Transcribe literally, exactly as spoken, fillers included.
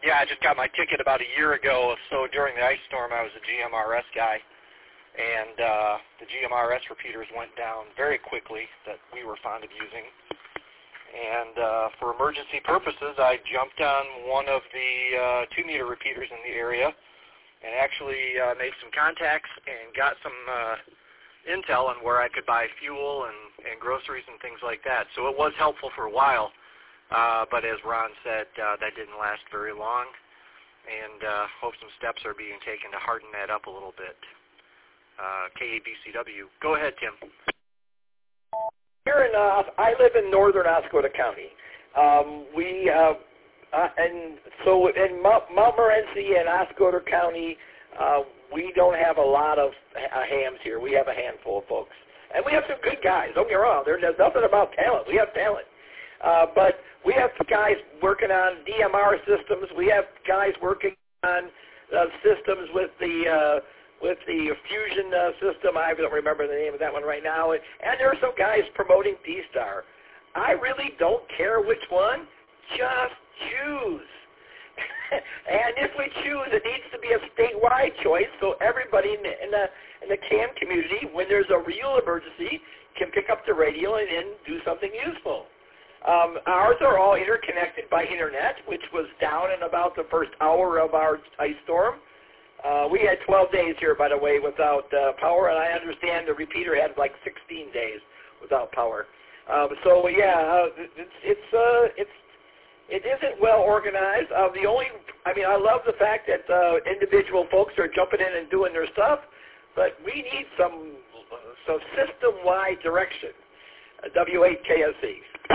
Yeah, I just got my ticket about a year ago. So during the ice storm, I was a G M R S guy, and uh, the G M R S repeaters went down very quickly that we were fond of using. And uh, for emergency purposes, I jumped on one of the uh, two-meter repeaters in the area and actually uh, made some contacts and got some uh, intel on where I could buy fuel and, and groceries and things like that. So it was helpful for a while. Uh, but as Ron said, uh, that didn't last very long, and uh, hope some steps are being taken to harden that up a little bit. Uh, K A B C W. Go ahead, Tim. Here in, uh, I live in northern Oscoda County. Um, we, uh, uh, and so in Mount, Mount Morency and Oscoda County, uh, we don't have a lot of uh, hams here. We have a handful of folks. And we have some good guys. Don't get me wrong. There's nothing about talent. We have talent. Uh, but we have guys working on D M R systems. We have guys working on uh, systems with the uh, with the fusion uh, system. I don't remember the name of that one right now. And, and there are some guys promoting D-Star. I really don't care which one. Just choose. And if we choose, it needs to be a statewide choice so everybody in the, in the in the C A M community, when there's a real emergency, can pick up the radio and then do something useful. Um, ours are all interconnected by internet, which was down in about the first hour of our ice storm. Uh, we had twelve days here, by the way, without uh, power, and I understand the repeater had like sixteen days without power. Um, so yeah, uh, it's it's uh, it's it isn't well organized. Uh, the only, I mean, I love the fact that uh, individual folks are jumping in and doing their stuff, but we need some some system-wide direction. Uh, W eight K S E.